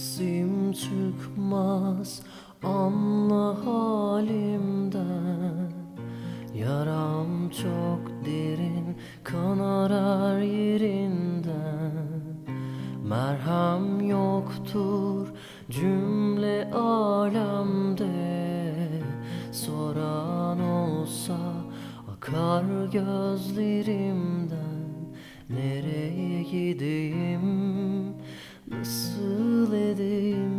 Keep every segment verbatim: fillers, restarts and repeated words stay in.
Sesim çıkmaz, anla halimden. Yaram çok derin, kanar her yerinden. Merhem yoktur cümle alemde. Soran olsa akar gözlerimden. Nereye gideyim, nasıl edeyim?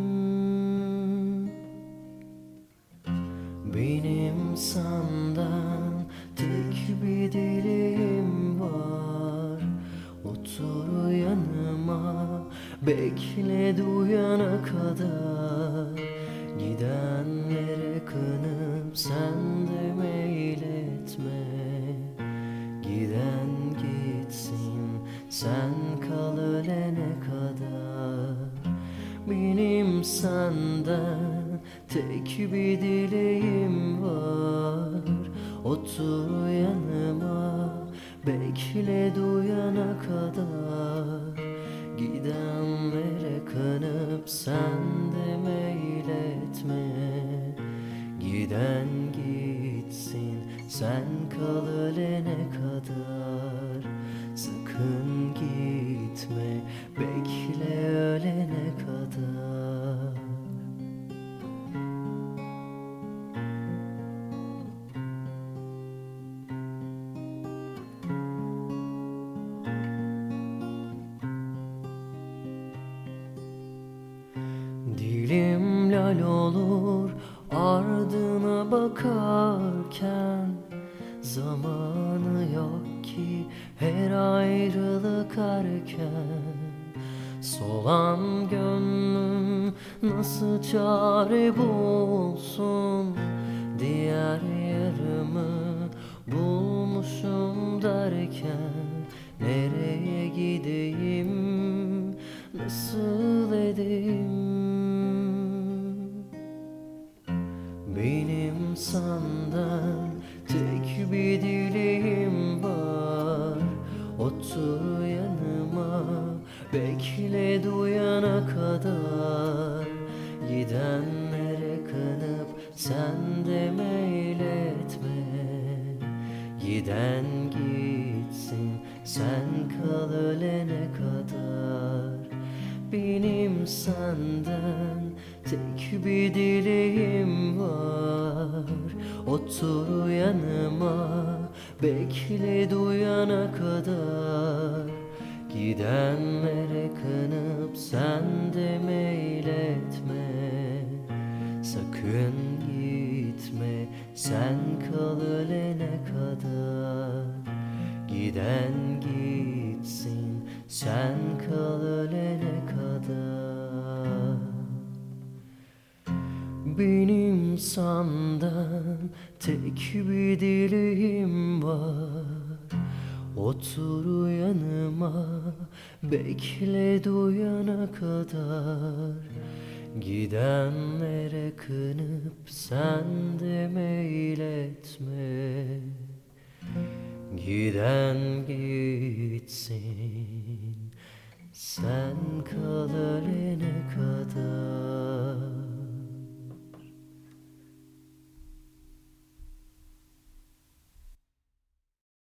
Benim senden tek bir dileğim var. Otur yanıma, bekle duyana kadar. Gidenlere kanıp sen de meyletme. Giden gitsin, sen kal ölene kadar. Benim senden tek bir dileğim var. Otur yanıma, bekle duyana kadar. Gidenlere kanıp sen de meyletme. Giden gitsin, sen kal ölene kadar. Sakın gitme, bekle ölene kadar. Dilim lal olur ardına bakarken. Zamanı yok ki her ayrılık erken. Solan gönlüm nasıl çare bulsun? Diğer yarımı bulmuşum derken. Nereye gideyim, nasıl edeyim? Benim senden tek bir dileğim var. Otur yanıma, bekle duyana kadar. Gidenlere kanıp sen de meyletme. Giden gitsin, sen kal ölene kadar. Benim senden tek bir dileğim var. Otur yanıma, bekle duyana kadar. Gidenlere kanıp sen de meyletme. Sakın gitme, sen kal ölene kadar. Giden gitsin, sen kal ölene kadar. Benim senden tek bir dileğim var. Otur yanıma, bekle duyana kadar. Gidenlere kanıp sen de meyletme. Giden gitsin, sen kal ölene kadar.